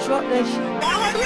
Drop that shit.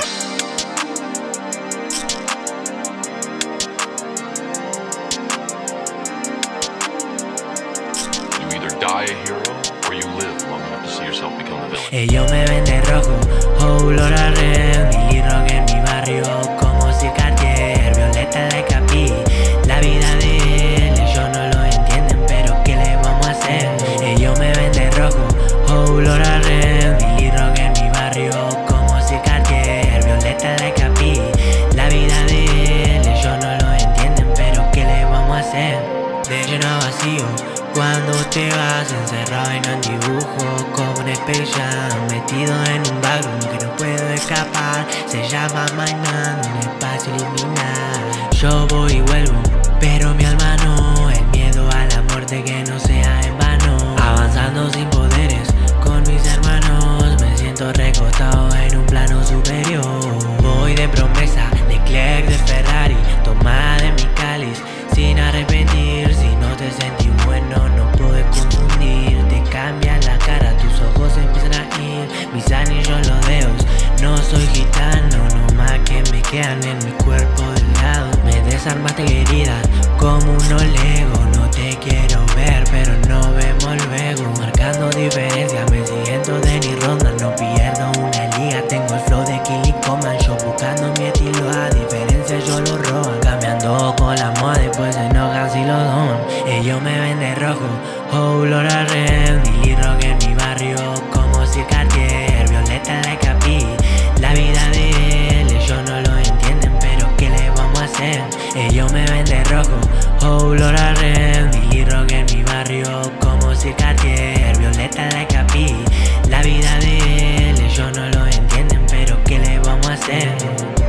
You either die a hero or you live long enough to see yourself become the villain. Ellos me ven de rojo, olor a red, Milly Rock en mi barrio, como si Cartier, Violeta de Capi. La vida de él, ellos no lo entienden, pero ¿qué le vamos a hacer? Ellos me ven de rojo, olor a red, Milly Rock en mi barrio, como si Cartier, Violeta de Capi. La vida de él, ellos no lo entienden, pero ¿qué le vamos a hacer? De lleno a vacío, cuando te vas encerrado en un dibujo, como un Space Jam, metido en un backroom que no puedo escapar. Se llama My Man, un espacio liminal. Yo voy y vuelvo, pero mi alma no. El miedo a la muerte que no sea en vano. Avanzando sin poderes con mis hermanos, me siento recostado en un plano superior. Voy de promesa, de Leclerc, de Ferrari, toma de mi cáliz sin arrepentir. Si no te sentís bueno, no puedes confundir. Te cambian la cara, tus ojos empiezan a ir. Mis anillos, los dedos, no soy gitano. No más que me quedan en mi cuerpo delgado. Me desarmaste la herida como un Lego. No te quiero ver, pero nos vemos luego. Marcando diferencias, me siguiendo de ni ronda. No pierdo una liga, tengo el flow de Killy Coman. Yo buscando mi estilo, a diferencia yo lo roban. Cambiando con la moda, después se enojan si lo don. Ellos me ven de rojo, olor a red, Milly Rock en mi barrio, como si Cartier, Violeta de Capi. La vida de él, ellos no lo entienden, pero ¿qué le vamos a hacer? Ellos me ven de rojo, olor a red, Milly Rock en mi barrio, como si Cartier, Violeta de Capi. La vida de él, ellos no lo entienden, pero ¿qué le vamos a hacer?